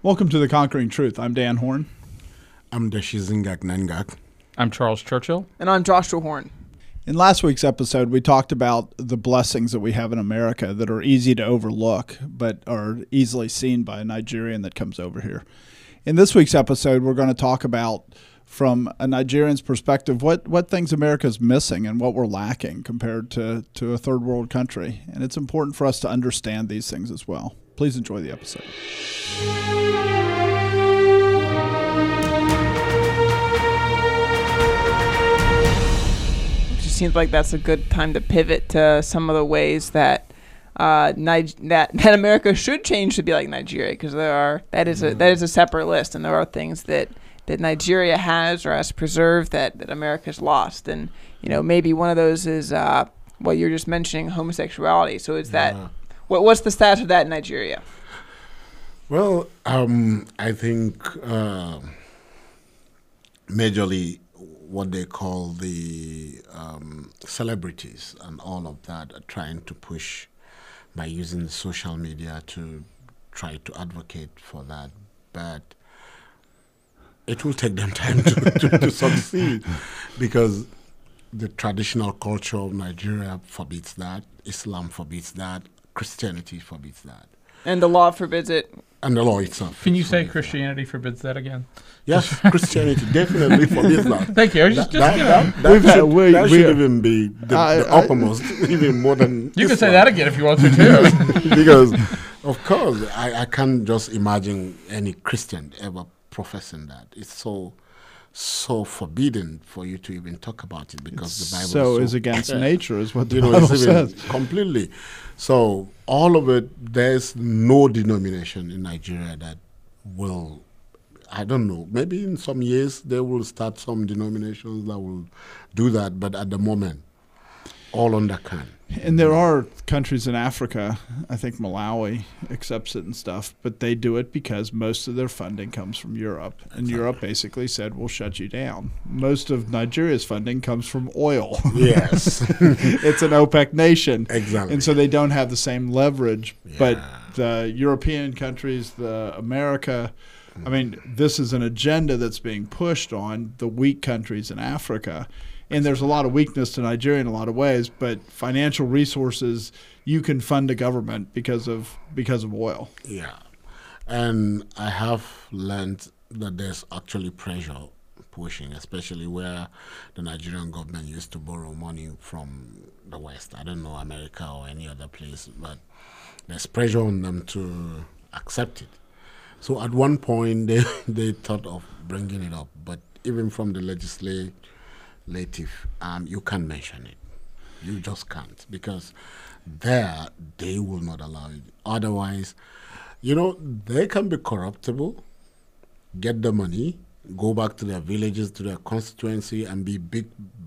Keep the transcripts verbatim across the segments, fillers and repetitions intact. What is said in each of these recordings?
Welcome to The Conquering Truth. I'm Dan Horn. I'm Deshizingak Nangak. I'm Charles Churchill. And I'm Joshua Horn. In last week's episode, we talked about the blessings that we have in America that are easy to overlook, but are easily seen by a Nigerian that comes over here. In this week's episode, we're going to talk about, from a Nigerian's perspective, what, what things America's missing and what we're lacking compared to, to a third world country. And it's important for us to understand these things as well. Please enjoy the episode. It just seems like that's a good time to pivot to some of the ways that uh, Nig- that that America should change to be like Nigeria, because there are that is a that is a separate list, and there are things that, that Nigeria has or has preserved that, that America's lost, and you know maybe one of those is uh, what you're just mentioning, homosexuality. So is Yeah. that what what's the status of that in Nigeria? Well, um, I think uh, majorly what they call the um, celebrities and all of that are trying to push by using social media to try to advocate for that. But it will take them time to, to, to succeed, because the traditional culture of Nigeria forbids that, Islam forbids that, Christianity forbids that. And the law forbids it. And the law itself. Can you say forbids that. Christianity forbids that again? Yes, Christianity definitely forbids that. Thank you. I was just, That, just that, you know. that, that We've had- should, we- that we- should even be the, I- the I- uppermost, even more than You can say Islam. that again if you want to too. Because, of course, I, I can't just imagine any Christian ever professing that. It's so so forbidden for you to even talk about it, because the Bible So is is so against clear. nature is what the You know, Bible it's even says. completely. So all of it, there's no denomination in Nigeria that will, I don't know, maybe in some years they will start some denominations that will do that, but at the moment, all under can. And there are countries in Africa, I think Malawi accepts it and stuff, but they do it because most of their funding comes from Europe. And Exactly. Europe basically said, we'll shut you down. Most of Nigeria's funding comes from oil. Yes, It's an OPEC nation. exactly. And so they don't have the same leverage. But Yeah. the European countries, the America, I mean, this is an agenda that's being pushed on the weak countries in Africa. And there's a lot of weakness to Nigeria in a lot of ways, but financial resources, you can fund a government because of because of oil. Yeah, and I have learned that there's actually pressure pushing, especially where the Nigerian government used to borrow money from the West. I don't know America or any other place, but there's pressure on them to accept it. So at one point they they thought of bringing it up, but even from the legislative, um, you can't mention it. You just can't, because there they will not allow it. Otherwise, you know, they can be corruptible, get the money, go back to their villages, to their constituency, and be big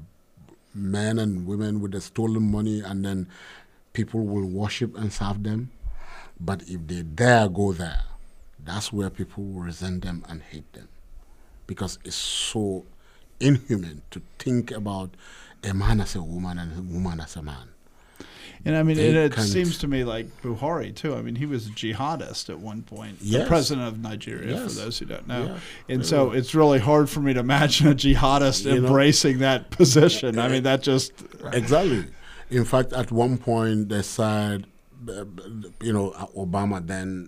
men and women with the stolen money, and then people will worship and serve them. But if they dare go there, that's where people will resent them and hate them, because it's so inhuman to think about a man as a woman and a woman as a man. And I mean, They and it can't- seems to me like Buhari, too. I mean, he was a jihadist at one point, the Yes. president of Nigeria, Yes. for those who don't know. Yeah. And so it's really hard for me to imagine a jihadist You know? embracing that position. I mean, that just... Exactly. In fact, at one point they said, uh, you know, Obama then,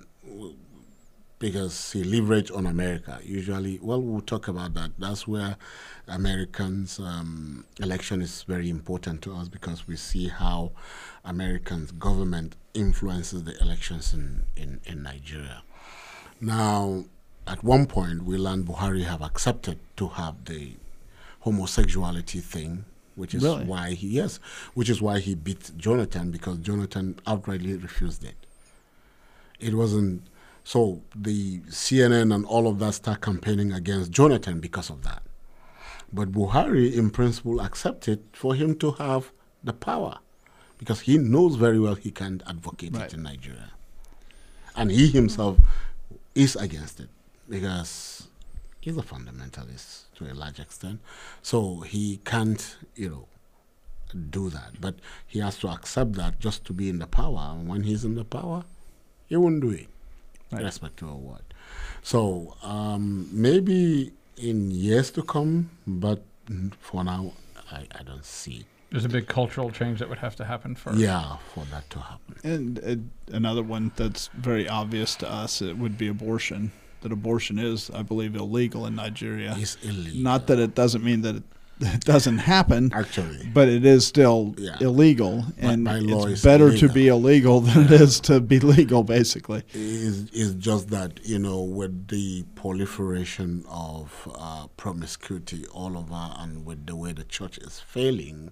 because he leveraged on America. Usually, well, we'll talk about that. That's where Americans' um, election is very important to us, because we see how Americans' government influences the elections in, in, in Nigeria. Now, at one point, we learned Buhari have accepted to have the homosexuality thing, which is Really? why he yes, which is why he beat Jonathan, because Jonathan outrightly refused it. It wasn't so the C N N and all of that start campaigning against Jonathan because of that. But Buhari, in principle, accepted for him to have the power, because he knows very well he can't advocate Right. it in Nigeria, and he himself is against it because he's a fundamentalist to a large extent. So he can't, you know, do that. But he has to accept that just to be in the power. And when he's in the power, he won't do it, Right. irrespective of what. So um, maybe in years to come, but for now, I, I don't see. There's a big cultural change that would have to happen first. Yeah, for that to happen. And uh, another one that's very obvious to us, it would be abortion. That abortion is, I believe, illegal in Nigeria. It's illegal. Not that it doesn't mean that it, it doesn't happen, Actually. but it is still Yeah. illegal, But and by law, it's it's better to illegal. be illegal than it is to be legal, basically. Is is just that, you know, with the proliferation of uh, promiscuity all over, and with the way the church is failing,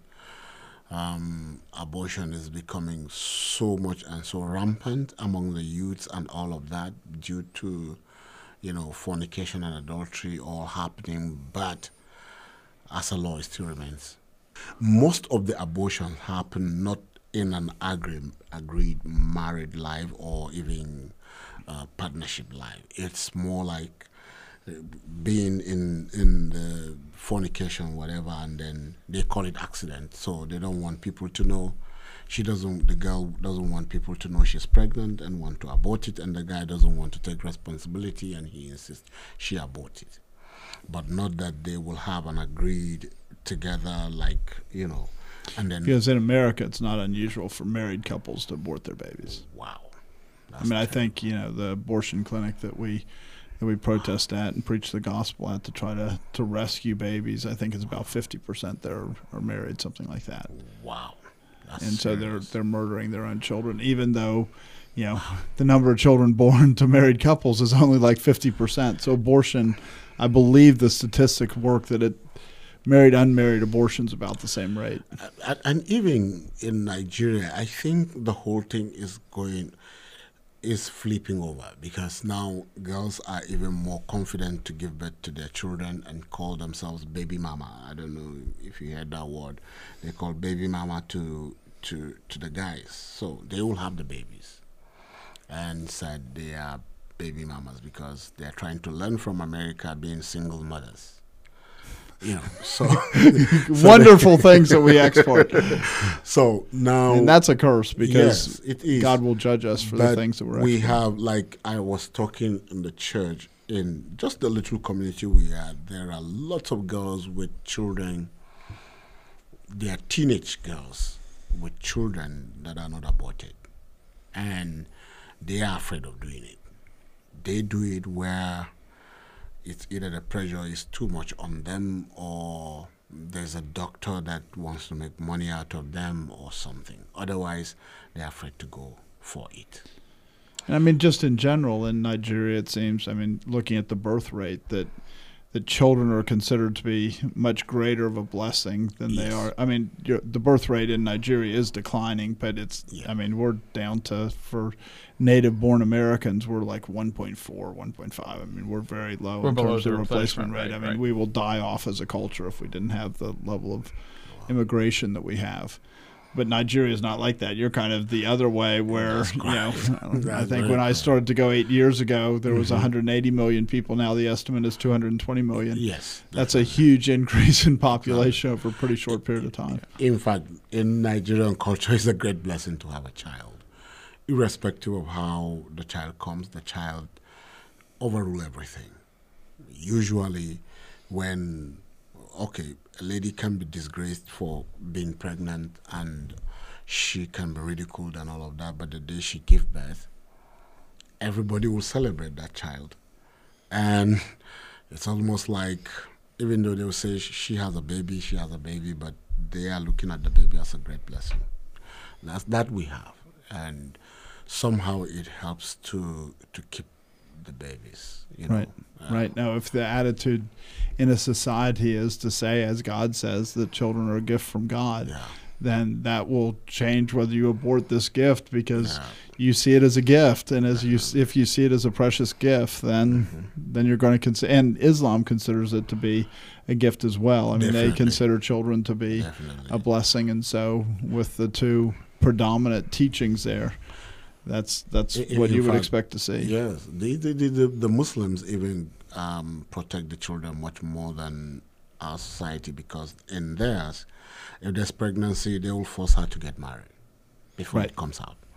um, abortion is becoming so much and so rampant among the youths and all of that due to, you know, fornication and adultery all happening. But as a law, it still remains. Most of the abortions happen not in an agreed, agreed married life or even uh, partnership life. It's more like uh, being in in the fornication, whatever, and then they call it accident. So they don't want people to know. She doesn't. The girl doesn't want people to know she's pregnant and want to abort it, and the guy doesn't want to take responsibility, and he insists she abort it. But not that they will have an agreed together, like, you know, and then Because in America, it's not unusual for married couples to abort their babies. wow. I That's mean, I terrible. think, you know, the abortion clinic that we that we protest at and preach the gospel at to try to, to rescue babies, I think it's about fifty percent that are, are married, something like that. Wow. That's And so they're serious. they're murdering their own children, even though, you know, the number of children born to married couples is only like fifty percent. So abortion, I believe the statistics work that it married, unmarried abortion's about the same rate. And, and even in Nigeria, I think the whole thing is going, is flipping over, because now girls are even more confident to give birth to their children and call themselves baby mama. I don't know if you heard that word. They call baby mama to to to the guys, so they will have the babies, and said they are baby mamas because they are trying to learn from America being single mothers. You know, so Wonderful things that we export. so now And that's a curse because yes, it is. God will judge us for the But things that we're we exporting. have, like I was talking in the church, in just the little community we are, there are lots of girls with children. They are teenage girls with children that are not aborted, and they are afraid of doing it. They do it where it's either the pressure is too much on them, or there's a doctor that wants to make money out of them or something. Otherwise, they're afraid to go for it. And I mean, just in general, in Nigeria, it seems, I mean, looking at the birth rate, that that children are considered to be much greater of a blessing than they Yes. are. I mean, your, the birth rate in Nigeria is declining, but it's, Yeah. I mean, we're down to, for native-born Americans, we're like one point four, one point five. I mean, we're very low We're in below terms the of replacement replacement rate. rate, I mean, right. we will die off as a culture if we didn't have the level of immigration that we have. But Nigeria is not like that. You're kind of the other way where, That's you know, I That's think very when I correct. started to go eight years ago, there was Mhm. one hundred eighty million people. Now the estimate is two hundred twenty million. Yes. That's a huge increase in population over a pretty short period of time. In fact, in Nigerian culture, it's a great blessing to have a child. Irrespective of how the child comes, the child overrule everything. Usually when, okay, a lady can be disgraced for being pregnant and she can be ridiculed and all of that, but the day she gives birth, everybody will celebrate that child. And it's almost like, even though they will say sh- she has a baby, she has a baby, but they are looking at the baby as a great blessing. That's that we have. And somehow it helps to to keep the babies, you know. Right. Uh, Right. Now, if the attitude in a society is to say, as God says, that children are a gift from God, Yeah. then that will change whether you abort this gift, because Yeah. you see it as a gift, and as you if you see it as a precious gift, then Mm-hmm. then you're going to consider. And Islam considers it to be a gift as well. I mean, they Definitely. consider children to be Definitely. a blessing, and so with the two predominant teachings there, that's that's I- I- what in you would fact, expect to see. Yes, the the, the, the, the Muslims even um, protect the children much more than our society, because in theirs, if there's pregnancy, they will force her to get married before Right. it comes out.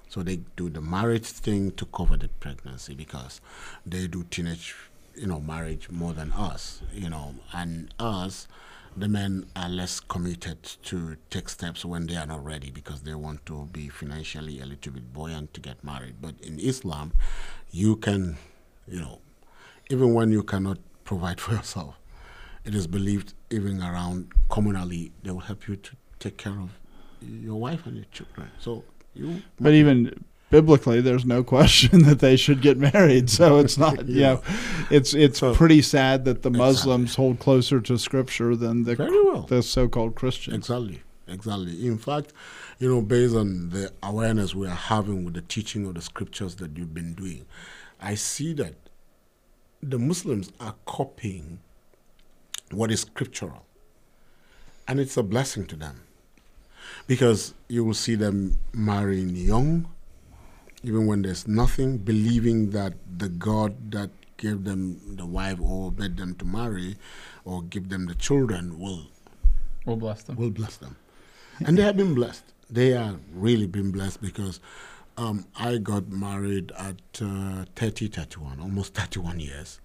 So they do the marriage thing to cover the pregnancy because they do teenage, you know, marriage more than us, you know, and us, the men are less committed to take steps when they are not ready because they want to be financially a little bit buoyant to get married. But in Islam, you can, you know, even when you cannot provide for yourself, it is believed even around communally they will help you to take care of your wife and your children. So you. But even biblically, there's no question that they should get married. So it's not, you know, it's it's So- pretty sad that the Exactly. Muslims hold closer to Scripture than the Very well. the so-called Christians. Exactly, exactly. In fact, you know, based on the awareness we are having with the teaching of the scriptures that you've been doing, I see that the Muslims are copying what is scriptural. And it's a blessing to them. Because you will see them marrying young, even when there's nothing, believing that the God that gave them the wife or made them to marry or give them the children will We'll bless them. will bless them. And they have been blessed. They are really been blessed because um, I got married at uh, thirty, thirty-one, almost thirty-one years.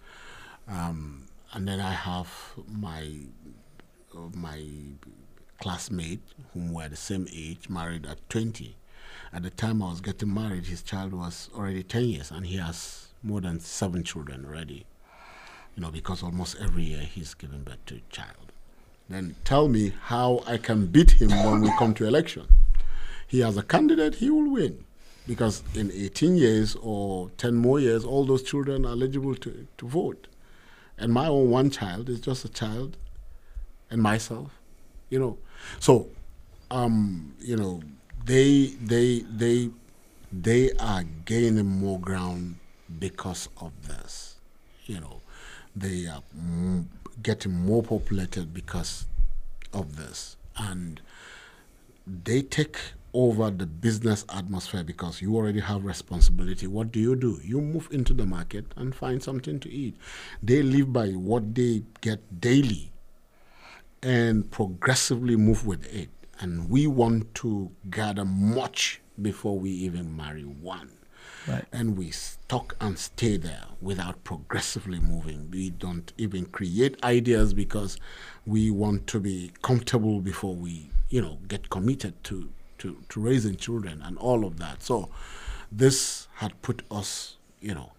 Um, and then I have my uh, my classmate, whom were the same age, married at twenty. At the time I was getting married, his child was already ten years, and he has more than seven children already. You know, because almost every year he's giving birth to a child. Then tell me how I can beat him when we come to election. He has a candidate, he will win. Because in eighteen years or ten more years, all those children are eligible to, to vote. And my own one child is just a child, and myself, you know. So, um, you know, they they they they are gaining more ground because of this. You know, they are m- getting more populated because of this, and they take over the business atmosphere because you already have responsibility. What do you do? You move into the market and find something to eat. They live by what they get daily and progressively move with it. And we want to gather much before we even marry one. Right. And we stuck and stay there without progressively moving. We don't even create ideas because we want to be comfortable before we, you know, get committed to, to, to raising children and all of that. So this had put us, you know,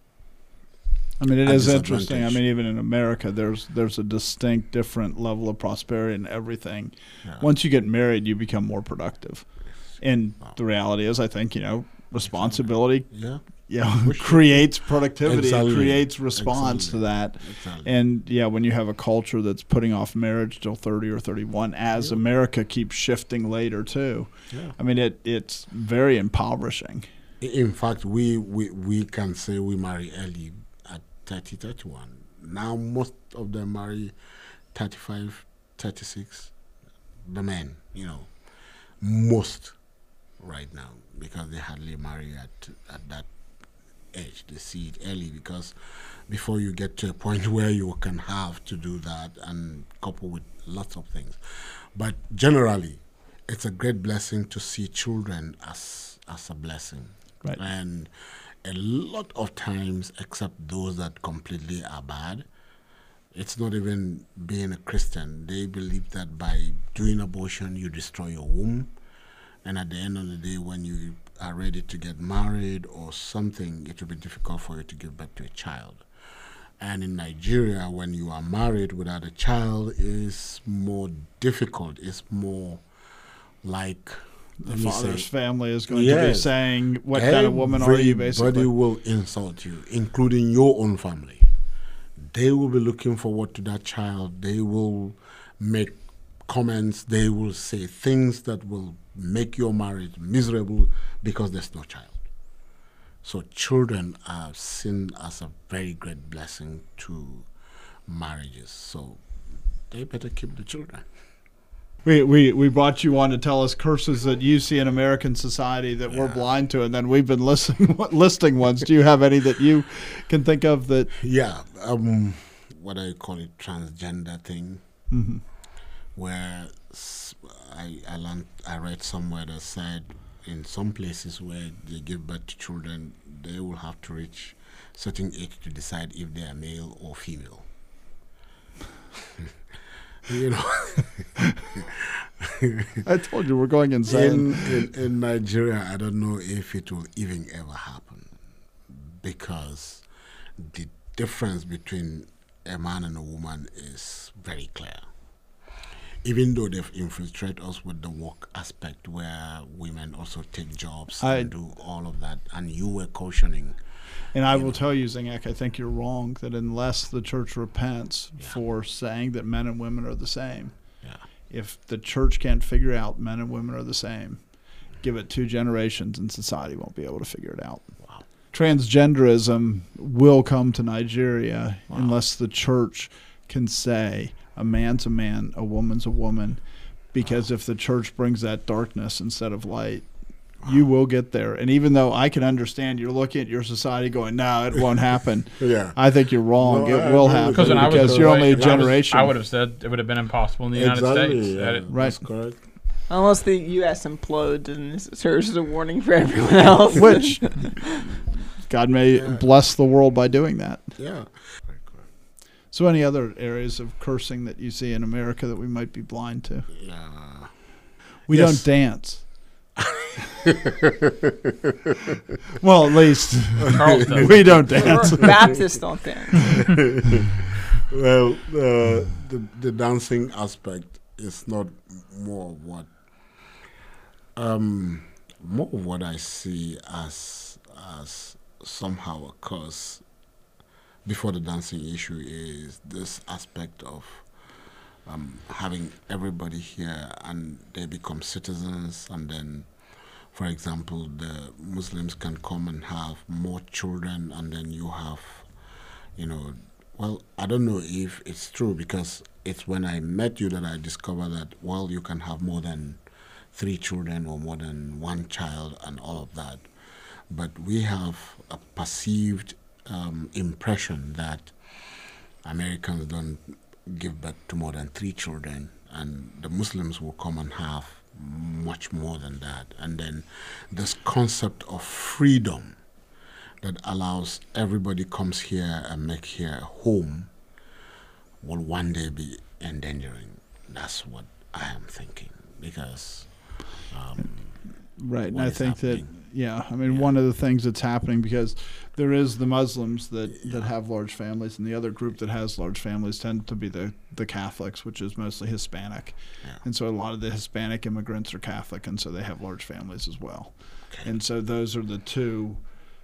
I mean, it at is interesting. I disadvantage. mean, even in America, there's there's a distinct different level of prosperity in everything. Yeah. Once you get married, you become more productive. And Wow. the reality is, I think, you know, responsibility, yeah, you know, For sure. creates productivity. Exactly. It creates response Exactly. to that. exactly. And yeah, when you have a culture that's putting off marriage till thirty or thirty-one, as Yeah. America keeps shifting later too, yeah. I mean, it it's very impoverishing. In fact, we, we, we can say we marry early at thirty, thirty-one. Now most of them marry thirty-five, thirty-six, the men, you know, most right now, because they hardly marry at, at that age. They see it early because before you get to a point where you can have to do that and couple with lots of things. But generally, it's a great blessing to see children as as a blessing. Right. And a lot of times, except those that completely are bad, it's not even being a Christian. They believe that by doing abortion, you destroy your womb. And at the end of the day, when you are ready to get married or something, it will be difficult for you to give birth to a child. And in Nigeria, when you are married without a child, it's more difficult. It's more like, The let me father's say, family is going to be Yes. saying, "What kind of woman are you?" Basically, Everybody will insult you, including your own family. They will be looking forward to that child. They will make comments. They will say things that will make your marriage miserable because there's no child. So children are seen as a very great blessing to marriages. So they better keep the children. We, we we brought you on to tell us curses that you see in American society that we're Yeah. blind to, and then we've been listing listing ones. Do you have any that you can think of that? Yeah, um, what do you call it, transgender thing, Mm-hmm. where s- I I, learned, I read somewhere that said in some places where they give birth to children, they will have to reach certain age to decide if they are male or female. You know, I told you we're going insane. in, in in Nigeria, I don't know if it will even ever happen, because the difference between a man and a woman is very clear. Even though they've infiltrated us with the work aspect, where women also take jobs I, and do all of that, and you were cautioning. And I will tell you, Zingek, I think you're wrong that unless the church repents Yeah. for saying that men and women are the same, Yeah. if the church can't figure out men and women are the same, give it two generations and society won't be able to figure it out. Wow. Transgenderism will come to Nigeria Wow. unless the church can say a man's a man, a woman's a woman, because Wow. if the church brings that darkness instead of light, you will get there. And even though I can understand you're looking at your society going, no, it won't happen. Yeah. I think you're wrong. No, it I will agree with happen Because when I was because a you're boy, only a I was- generation. I would have said it would have been impossible in the United Exactly, States. yeah, That it- Right. That's correct. Unless the U S implodes and this serves as a warning for everyone else. Which God may Yeah. bless the world by doing that. Yeah. So any other areas of cursing that you see in America that we might be blind to? Yeah. We Yes. don't dance. Well, at least Charles does. we don't dance. Baptists don't dance. Well, uh, the the dancing aspect is not more of what um more of what I see as as somehow a curse before the dancing issue is this aspect of um, having everybody here and they become citizens, and then, for example, the Muslims can come and have more children, and then you have, you know, well, I don't know if it's true, because it's when I met you that I discovered that, well, you can have more than three children or more than one child and all of that. But we have a perceived um, impression that Americans don't give birth to more than three children, and the Muslims will come and have much more than that. And then this concept of freedom that allows everybody comes here and make here a home will one day be endangering. That's what I am thinking, because um, Right, and what I is think that, happening. yeah, I mean, Yeah. one of the things that's happening, because there is the Muslims that, that Yeah. have large families, and the other group that has large families tend to be the, the Catholics, which is mostly Hispanic. Yeah. And so a lot of the Hispanic immigrants are Catholic, and so they have large families as well. Okay. And so those are the two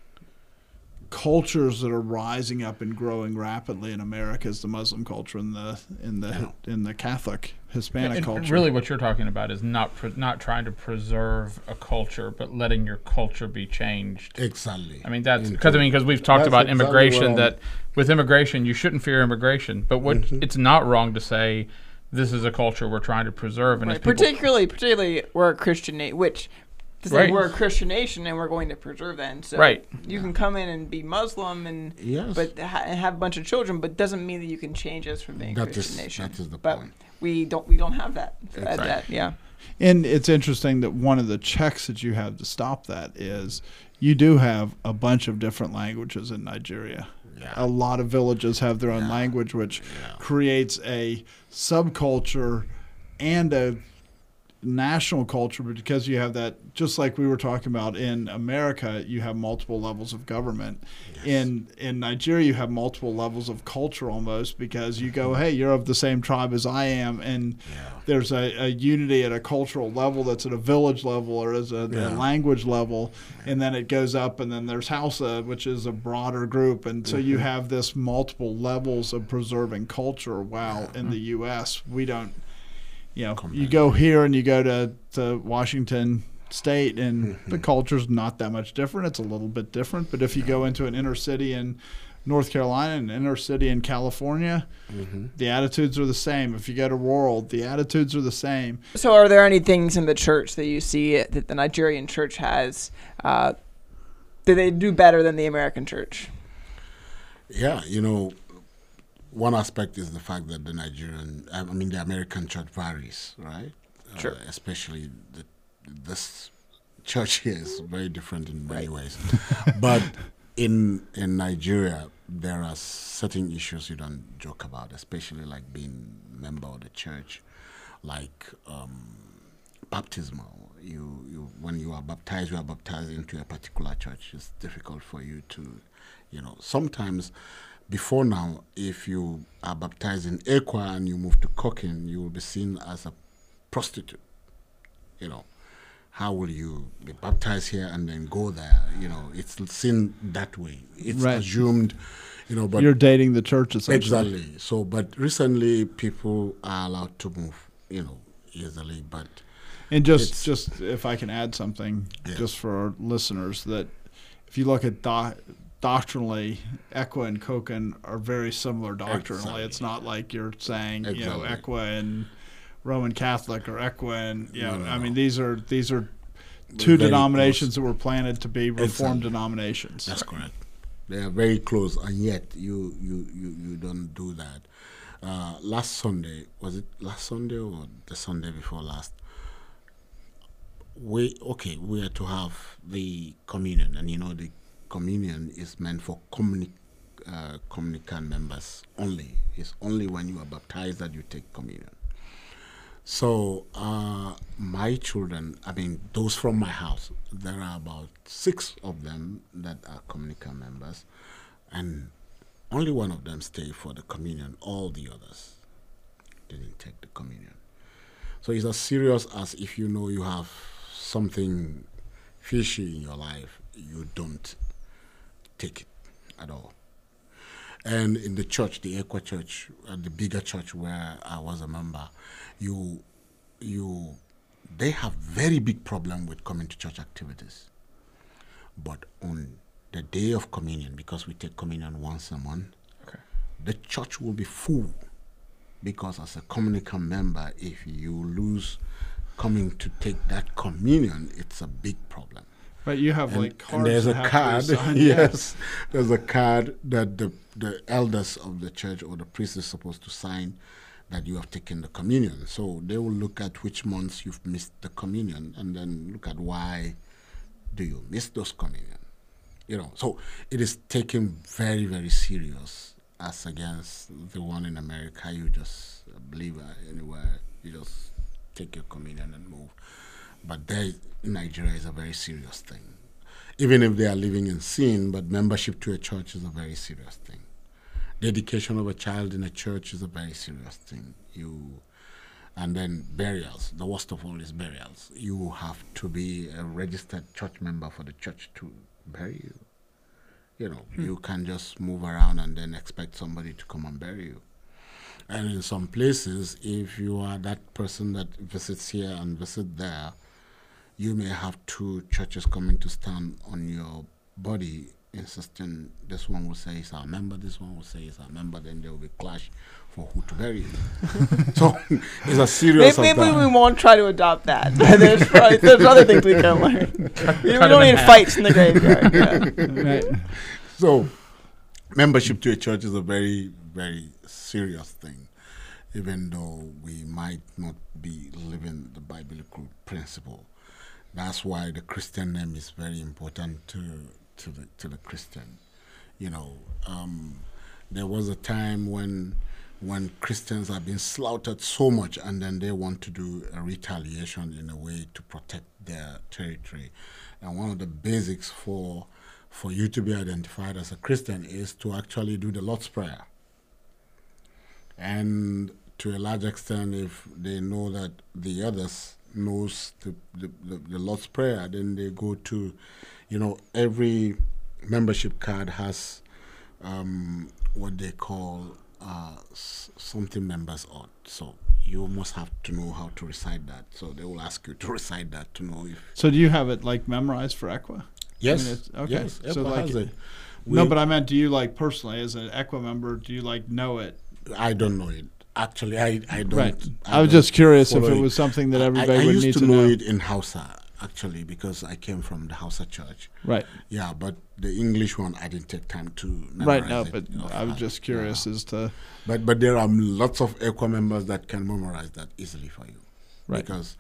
cultures that are rising up and growing rapidly in America, is the Muslim culture and the in the Yeah. in the Catholic Hispanic And culture. really, what you're talking about is not pre- not trying to preserve a culture, but letting your culture be changed. Exactly. I mean, that's Into- because I mean, because we've talked That's about exactly immigration. what I'm- That with immigration, you shouldn't fear immigration, but what Mhm. it's not wrong to say this is a culture we're trying to preserve, and Right. as people, Particularly, particularly, we're a Christian nation, which to say Right. we're a Christian nation and we're going to preserve that. And so Right. you can come in and be Muslim and Yes. but ha- and have a bunch of children, but doesn't mean that you can change us from being a That Christian is- nation. that is the but point. we don't we don't have that. That, Exactly. that yeah. And it's interesting that one of the checks that you have to stop that is you do have a bunch of different languages in Nigeria. Yeah. A lot of villages have their own Yeah. language, which Yeah. creates a subculture and a national culture, but because you have that, just like we were talking about in America, you have multiple levels of government. In in Nigeria, you have multiple levels of culture almost, because you go, hey, you're of the same tribe as I am, and Yeah. there's a, a unity at a cultural level that's at a village level or as a, Yeah. a language level, and then it goes up, and then there's Hausa, which is a broader group, and so you have this multiple levels of preserving culture. While in the U S, we don't. You know, you go here and you go to, to Washington State, and the culture's not that much different. It's a little bit different. But if you go into an inner city in North Carolina and an inner city in California, Mm-hmm. the attitudes are the same. If you go to rural, the attitudes are the same. So, are there any things in the church that you see that the Nigerian church has uh, that they do better than the American church? Yeah, you know, one aspect is the fact that the Nigerian, I mean, the American church varies, right? Sure. Uh, especially the, this church here is very different in many ways. But in in Nigeria, there are certain issues you don't joke about, especially like being a member of the church, like um, baptismal. You, you, when you are baptized, you are baptized into a particular church. It's difficult for you to, you know, sometimes before now, if you are baptized in Ekwa and you move to Cochin, you will be seen as a prostitute. You know, how will you be baptized here and then go there? You know, it's seen that way. It's Right. assumed, you know, but You're dating the church essentially. exactly. So, but recently people are allowed to move, you know, easily. But And just, It's- just if I can add something, Yeah. just for our listeners, that if you look at doc, doctrinally, Ekwa and Cochin are very similar doctrinally. Exactly. It's not like you're saying, you know, Exactly. Ekwa and Roman Catholic or Ekwa and, you know, No, no, I mean, no. these are these are two very denominations close. that were planted to be Reformed Exactly. denominations. That's correct. They are very close, and yet you you, you, you don't do that. Uh, last Sunday, was it last Sunday or the Sunday before last? We okay, we are to have the communion, and you know the communion is meant for communi- uh, communicant members only. It's only when you are baptized that you take communion. So uh, my children, I mean, those from my house, there are about six of them that are communicant members, and only one of them stayed for the communion. All the others didn't take the communion. So it's as serious as if you know you have something fishy in your life, you don't take it at all. And in the church, the Ekwa church, uh, the bigger church where I was a member, you, you, they have very big problem with coming to church activities. But on the day of communion, because we take communion once a month, Okay. the church will be full. Because as a communicant member, if you lose coming to take that communion, it's a big problem. But you have And, like cards and there's that a have to card, be signed. yes, there's a card that the, the elders of the church or the priest is supposed to sign that you have taken the communion. So they will look at which months you've missed the communion and then look at why do you miss those communion. You know, so it is taken very, very serious as against the one in America. You just believe anywhere, you just take your communion and move. But there, in Nigeria is a very serious thing. Even if they are living in sin, but membership to a church is a very serious thing. The education of a child in a church is a very serious thing. You, and then burials. The worst of all is burials. You have to be a registered church member for the church to bury you. You know, hmm. you can't just move around and then expect somebody to come and bury you. And in some places, if you are that person that visits here and visits there, you may have two churches coming to stand on your body, insisting this one will say it's our member, this one will say it's our member, then there will be clash for who to bury you. So it's a serious. Maybe, maybe we won't try to adopt that. there's, probably, there's other things we can learn. we don't need fights in the graveyard. Yeah. Right. So membership to a church is a very, very serious thing, even though we might not be living the biblical principle. That's why the Christian name is very important to to the to the Christian. You know, um, there was a time when when Christians have been slaughtered so much, and then they want to do a retaliation in a way to protect their territory. And one of the basics for for you to be identified as a Christian is to actually do the Lord's Prayer. And to a large extent, if they know that the others knows the, the, the, the Lord's Prayer, then they go to, you know, every membership card has um, what they call uh, s- something members ought. So you must have to know how to recite that. So they will ask you to recite that to know if... So do you have it like memorized for Ekwa? Yes. I mean, it's, okay. Yes. So Ekwa like, has it. no, We- but I meant, do you like personally as an Ekwa member? Do you like know it? I don't know it. Actually, I, I don't. Right. I, I was don't just curious if follow it was something that I- everybody I, I would used need to to know know. it in Hausa, actually, because I came from the Hausa church. Right. Yeah, but the English one, I didn't take time to memorize Right. No, it but off I was heart. just curious Yeah. as to. But but there are lots of Ekwa members that can memorize that easily for you. Right. Because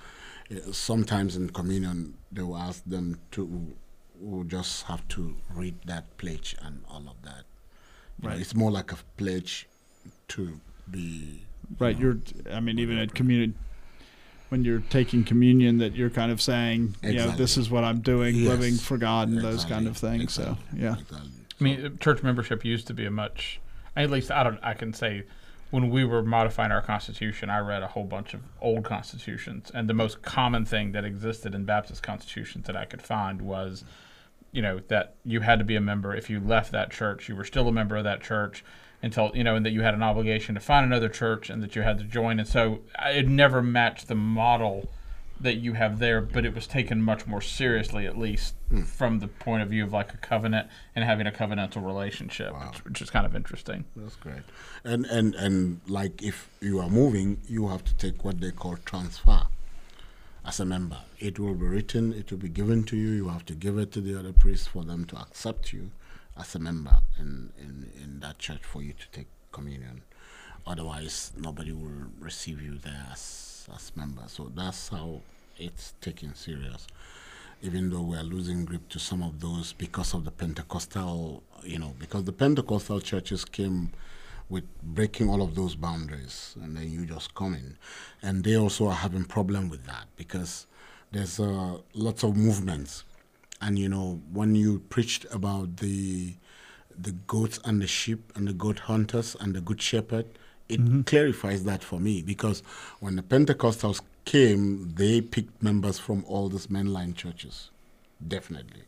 uh, sometimes in communion they will ask them to will just have to read that pledge and all of that. You Right. know, it's more like a pledge to be Right. you You're. I mean, even at communion, when you're taking communion, that you're kind of saying, you know, Exactly. this is what I'm doing, Yes. living for God, and those Exactly. kind of things. So, Exactly. yeah. Exactly. I mean, church membership used to be a much, at least I don't, I can say, when we were modifying our Constitution, I read a whole bunch of old constitutions, and the most common thing that existed in Baptist constitutions that I could find was, you know, that you had to be a member. If you left that church, you were still a member of that church until, you know, and that you had an obligation to find another church and that you had to join. And so it never matched the model that you have there, but it was taken much more seriously, at least Mm. from the point of view of like a covenant and having a covenantal relationship, Wow. which, which is kind of interesting. That's great. And and and like if you are moving, you have to take what they call transfer as a member. It will be written, it will be given to you. You have to give it to the other priests for them to accept you as a member in, in, in that church for you to take communion. Otherwise, nobody will receive you there as, as member. So that's how it's taken serious. Even though we are losing grip to some of those because of the Pentecostal, you know, because the Pentecostal churches came with breaking all of those boundaries, and then you just come in. And they also are having problem with that because there's uh, lots of movements. And, you know, when you preached about the the goats and the sheep and the goat hunters and the good shepherd, it Mm-hmm. clarifies that for me because when the Pentecostals came, they picked members from all these mainline churches, definitely.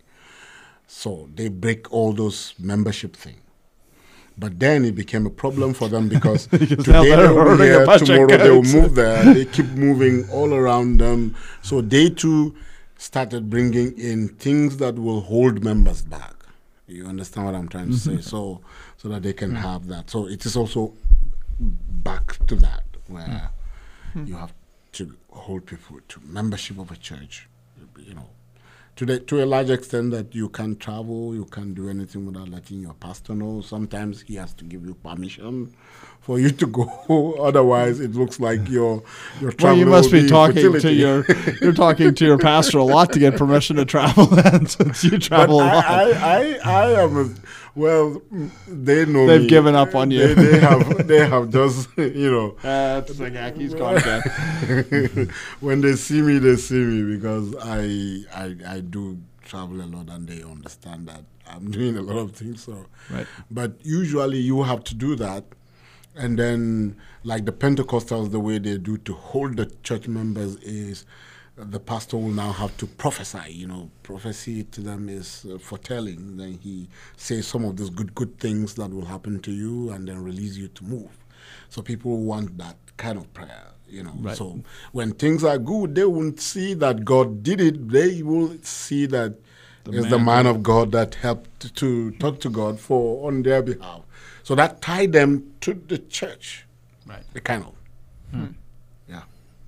So they break all those membership things. But then it became a problem for them because now today they're they will herding a here, bunch of tomorrow they will goats. move there. They keep moving all around them. So they too started bringing in things that will hold members back. You understand what I'm trying to say? So so that they can have that. So it is also back to that where you have to hold people to membership of a church, you know. To, the, to a large extent that you can travel, you can't do anything without letting your pastor know. Sometimes he has to give you permission for you to go. Otherwise, it looks like your your travel. Well, you must will be talking fertility. to your you're talking to your pastor a lot to get permission to travel. Then, since you But travel a I, lot, I, I, I am a, well. mm, They know They've me. given up on you. They, they have they have just you know. that's like Aki's gone again. When they see me, they see me because I, I I do travel a lot and they understand that I'm doing a lot of things. So, Right. but usually you have to do that, and then like the Pentecostals, the way they do to hold the church members is the pastor will now have to prophesy. You know, prophecy to them is uh, foretelling. Then he says some of those good good things that will happen to you, and then release you to move. So people want that kind of prayer. You know, Right. so when things are good, they won't see that God did it. They will see that The it's the man man of God that helped to talk to God for on their behalf. So that tied them to the church. Right. It kind of. Yeah.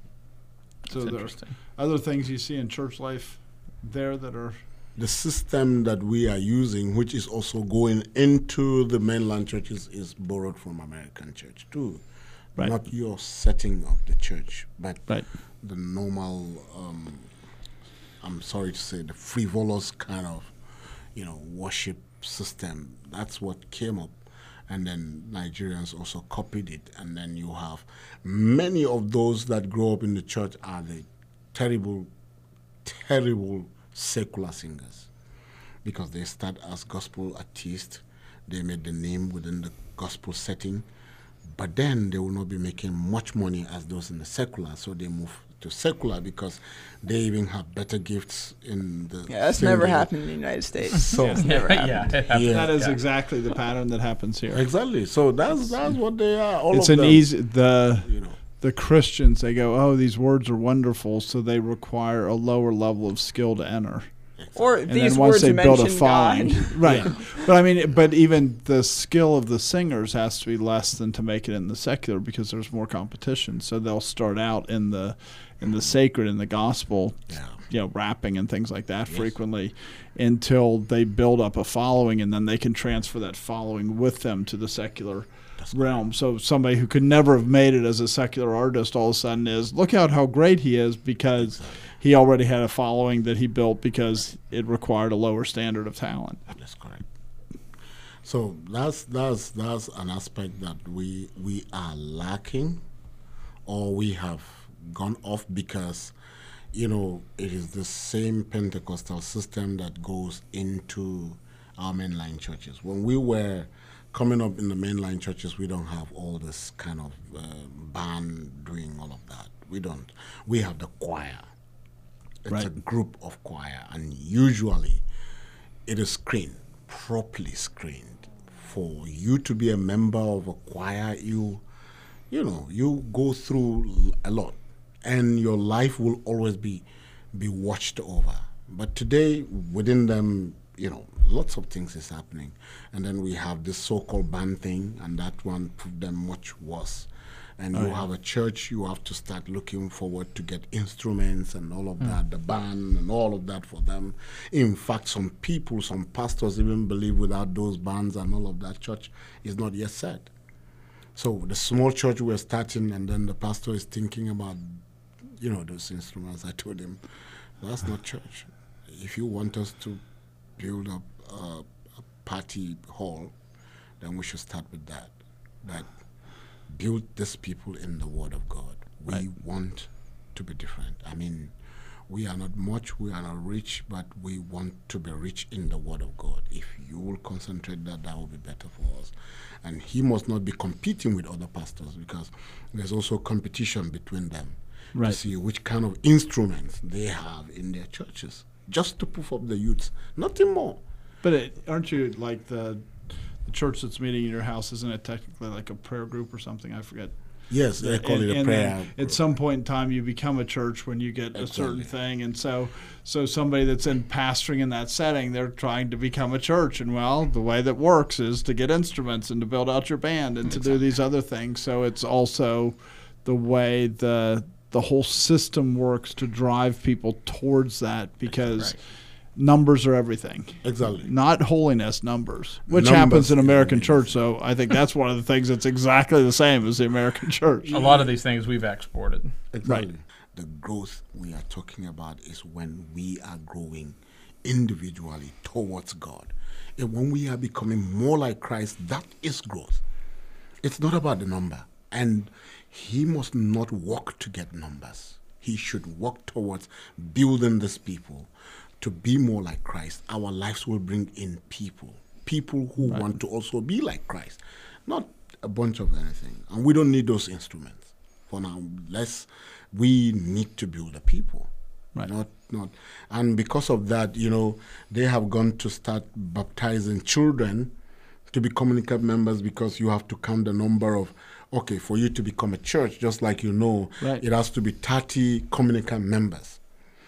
So That's there are interesting. other things you see in church life there that are The system that we are using, which is also going into the mainland churches, is borrowed from American church too. Right. Not your setting of the church, but right. the normal, um, I'm sorry to say, the frivolous kind of, you know, worship system. That's what came up. And then Nigerians also copied it. And then you have many of those that grow up in the church are the terrible, terrible secular singers. Because they start as gospel artists. They made the name within the gospel setting. But then they will not be making much money as those in the secular, so they move to secular because they even have better gifts in the Yeah, that's singing. never happened in the United States. So It's never yeah, happened. it happens. Yeah. That is Yeah. exactly the pattern that happens here. exactly. So that's that's what they are. All It's of an them, easy the you know. the Christians, they go, oh, these words are wonderful, so they require a lower level of skill to enter. Or And these then once words they build a mention following, God. right? Yeah. But I mean, but even the skill of the singers has to be less than to make it in the secular because there's more competition. So they'll start out in the in the sacred, in the gospel, Yeah. you know, rapping and things like that Yes. frequently, until they build up a following, and then they can transfer that following with them to the secular That's realm. So somebody who could never have made it as a secular artist all of a sudden is, look out how great he is, because he already had a following that he built because it required a lower standard of talent. That's correct. So that's that's that's an aspect that we we are lacking, or we have gone off because, you know, it is the same Pentecostal system that goes into our mainline churches. When we were coming up in the mainline churches, we don't have all this kind of uh, band doing all of that. We don't. We have the choir. It's Right. a group of choir, and usually it is screened, properly screened. For you to be a member of a choir, you, you know, you go through a lot, and your life will always be, be watched over. But today, within them, you know, lots of things is happening, and then we have this so-called band thing, and that one proved them much worse. And Oh, you yeah. have a church, you have to start looking forward to get instruments and all of that, the band and all of that for them. In fact, some people, some pastors even believe without those bands and all of that, church is not yet set. So the small church we're starting, and then the pastor is thinking about, you know, those instruments. I told him, that's not church. If you want us to build up a, a party hall, then we should start with that. That build these people in the Word of God. We Right. want to be different. I mean, we are not much, we are not rich, but we want to be rich in the Word of God. If you will concentrate that, that will be better for us. And he must not be competing with other pastors, because there's also competition between them Right. to see which kind of instruments they have in their churches, just to proof up the youths, nothing more. But it, aren't you like the, the church that's meeting in your house? Isn't it technically like a prayer group or something? I forget. Yes, they call And- it a and prayer. then at some point in time, you become a church when you get a certain Exactly. thing, and so so somebody that's in pastoring in that setting, they're trying to become a church, and well, the way that works is to get instruments and to build out your band and to do these other things. So it's also the way the the whole system works to drive people towards that, because Right. numbers are everything. Exactly. Not holiness, numbers, which Numbers happens in is American amazing. church. So I think that's one of the things that's exactly the same as the American church. A lot of these things we've exported. Exactly. The growth we are talking about is when we are growing individually towards God. And when we are becoming more like Christ, that is growth. It's not about the number. And he must not work to get numbers. He should work towards building these people to be more like Christ. Our lives will bring in people, people who want to also be like Christ, not a bunch of anything. And we don't need those instruments for now. Let's, we need to build the people. Right. Not, not, and because of that, you know, they have gone to start baptizing children to be communicant members, because you have to count the number of, okay, for you to become a church, just like you know, Right. it has to be thirty communicant members.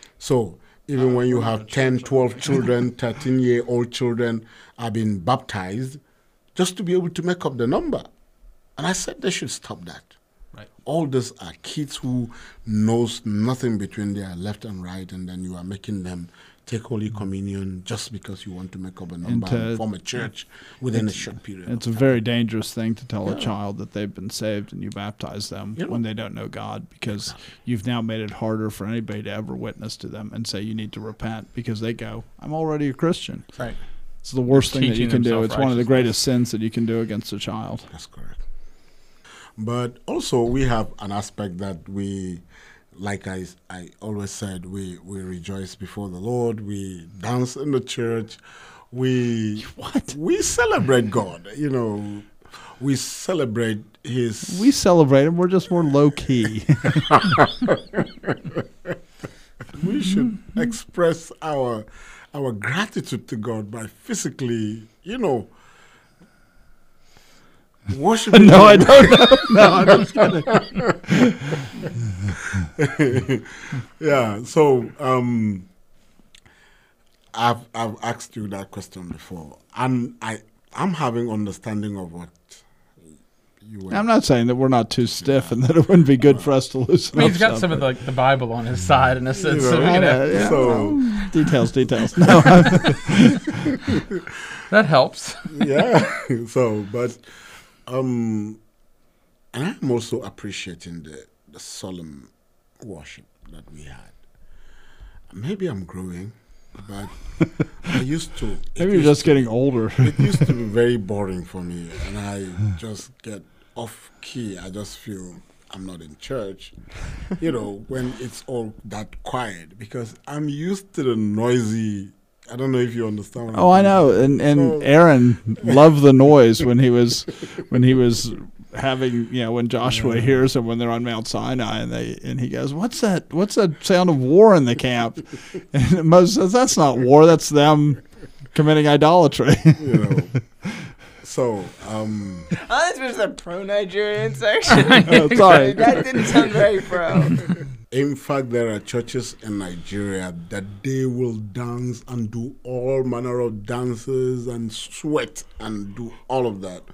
So even when you have ten, twelve children, thirteen-year-old children are being baptized, just to be able to make up the number. And I said they should stop that. Right. All these are kids who knows nothing between their left and right, and then you are making them take Holy Communion just because you want to make up a number to- and form a church within a short period. It's a of time. very dangerous thing to tell a Yeah. child that they've been saved and you baptize them You know. when they don't know God, because you've now made it harder for anybody to ever witness to them and say you need to repent, because they go, I'm already a Christian. Right. It's the worst thing that you Teaching can them do. It's one of the self-righteousness. greatest sins that you can do against a child. That's correct. But also we have an aspect that we, like I, I always said, we, we rejoice before the Lord, we dance in the church, we What? we celebrate God, you know, we celebrate his... We celebrate him. We're just more low key. we should express our our gratitude to God by physically, you know, worshiping no, I him. don't know. No, I'm just kidding. Yeah, so um, I've I've asked you that question before, and I I'm having understanding of what you were. I'm not saying that we're not too stiff and that it wouldn't be good for us to loosen I mean, up he's got stuff, some of the, but- like, the Bible on his side in a sense. You so, know, you I know, know, yeah, So- well, details, details. No, that helps. Yeah. So, but um, and I'm also appreciating the the solemn worship that we had. Maybe I'm growing, but I used to. it maybe you're used just to- getting older. It used to be very boring for me, and I just get off key. I just feel I'm not in church, you know, when it's all that quiet, because I'm used to the noisy. I don't know if you understand. What Oh, I'm I know. saying. And and So- Aaron loved the noise when he was when he was having, you know, when Joshua Yeah. hears him when they're on Mount Sinai, and they and he goes, "What's that? What's that sound of war in the camp?" And Moses says, "That's not war. That's them committing idolatry." you know. So, um, Oh, this was the pro-Nigerian section. Oh, sorry. That didn't sound very pro. in fact, there are churches in Nigeria that they will dance and do all manner of dances and sweat and do all of that.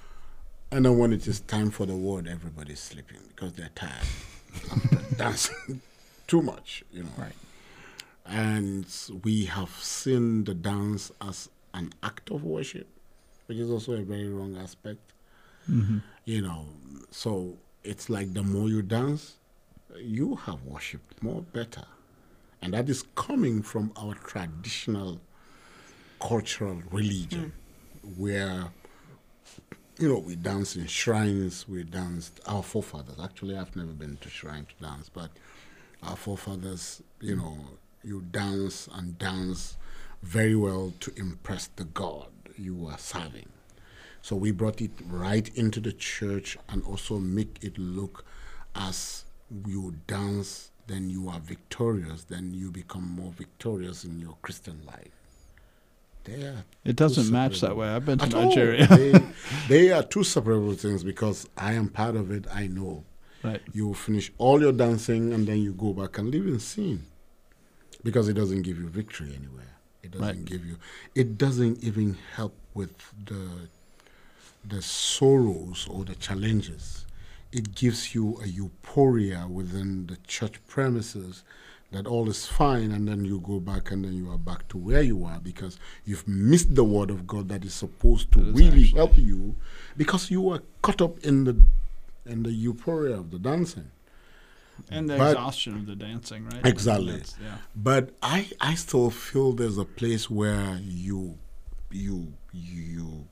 And then when it is time for the word, everybody's sleeping because they're tired after dancing too much, you know. Right. And we have seen the dance as an act of worship, which is also a very wrong aspect. Mm-hmm. You know, so it's like the more you dance, you have worshipped more better. And that is coming from our traditional cultural religion, where, you know, we dance in shrines, we danced, our forefathers, actually I've never been to shrine to dance, but our forefathers, you know, you dance and dance very well to impress the God you were serving. So we brought it right into the church and also make it look as you dance, then you are victorious, then you become more victorious in your Christian life. They are It doesn't two match that separable- way. I've been to At all. Nigeria. they, they are two separable things because I am part of it, I know. Right. You finish all your dancing and then you go back and live in sin because it doesn't give you victory anywhere. It doesn't Right. give you, it doesn't even help with the the sorrows or the challenges. It gives you a euphoria within the church premises that all is fine, and then you go back and then you are back to where you are because you've missed the word of God that is supposed to That is really actually- help you because you are caught up in the in the euphoria of the dancing. And the But- exhaustion of the dancing, right? Exactly. That's- yeah. But I, I still feel there's a place where you, you, you,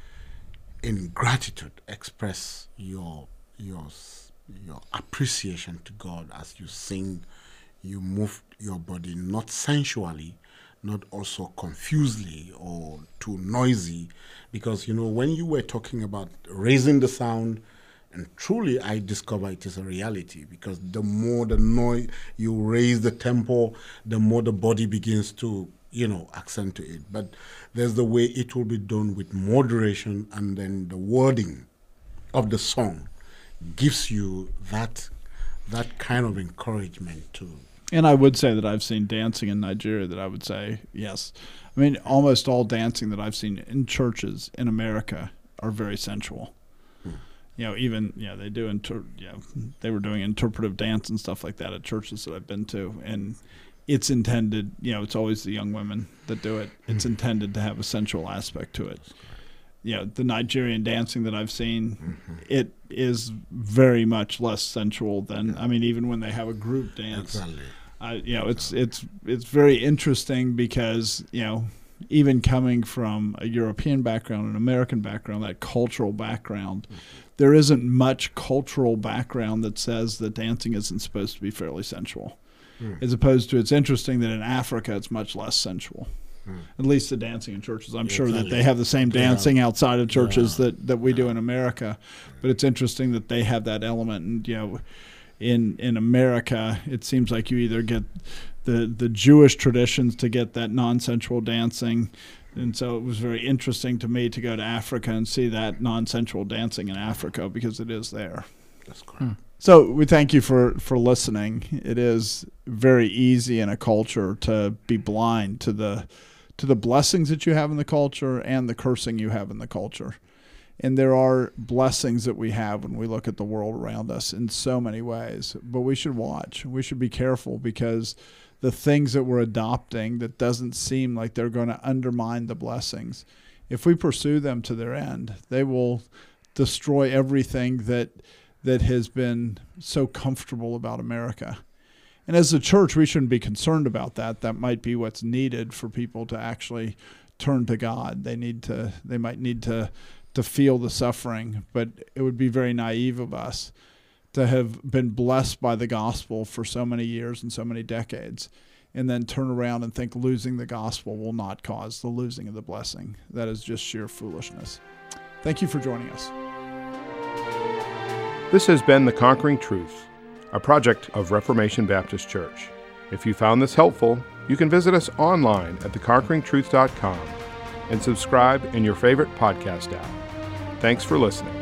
in gratitude, express your, your, s- your appreciation to God as you sing. You move your body not sensually, not also confusedly or too noisy, because you know when you were talking about raising the sound. And truly, I discover it is a reality because the more the noise you raise the tempo, the more the body begins to, you know, accentuate. But there's the way it will be done with moderation, and then the wording of the song gives you that that kind of encouragement to. And I would say that I've seen dancing in Nigeria that I would say, yes. I mean, almost all dancing that I've seen in churches in America are very sensual. You know, even, yeah, they do, inter- yeah, they were doing interpretive dance and stuff like that at churches that I've been to. And it's intended, you know, it's always the young women that do it. It's intended to have a sensual aspect to it. You know, the Nigerian dancing that I've seen, Mm-hmm. it is very much less sensual than, I mean, even when they have a group dance. Exactly. I, you know, it's it's it's very interesting because, you know, even coming from a European background, an American background, that cultural background, there isn't much cultural background that says that dancing isn't supposed to be fairly sensual. Mm. As opposed to, it's interesting that in Africa it's much less sensual. Mm. At least the dancing in churches. I'm Yeah, sure that exactly. they have the same They have- dancing outside of churches Yeah. that, that we do Yeah. in America. But it's interesting that they have that element. And, you know, in in America, it seems like you either get the, the Jewish traditions to get that non-sensual dancing. And so it was very interesting to me to go to Africa and see that non-sensual dancing in Africa because it is there. That's correct. So we thank you for, for listening. It is very easy in a culture to be blind to the to the blessings that you have in the culture and the cursing you have in the culture. And there are blessings that we have when we look at the world around us in so many ways. But we should watch. We should be careful, because the things that we're adopting that doesn't seem like they're going to undermine the blessings, if we pursue them to their end, they will destroy everything that that has been so comfortable about America. And as a church, we shouldn't be concerned about that. That might be what's needed for people to actually turn to God. They need to. They might need to to feel the suffering, but it would be very naive of us to have been blessed by the gospel for so many years and so many decades, and then turn around and think losing the gospel will not cause the losing of the blessing. That is just sheer foolishness. Thank you for joining us. This has been The Conquering Truth, a project of Reformation Baptist Church. If you found this helpful, you can visit us online at the conquering truth dot com and subscribe in your favorite podcast app. Thanks for listening.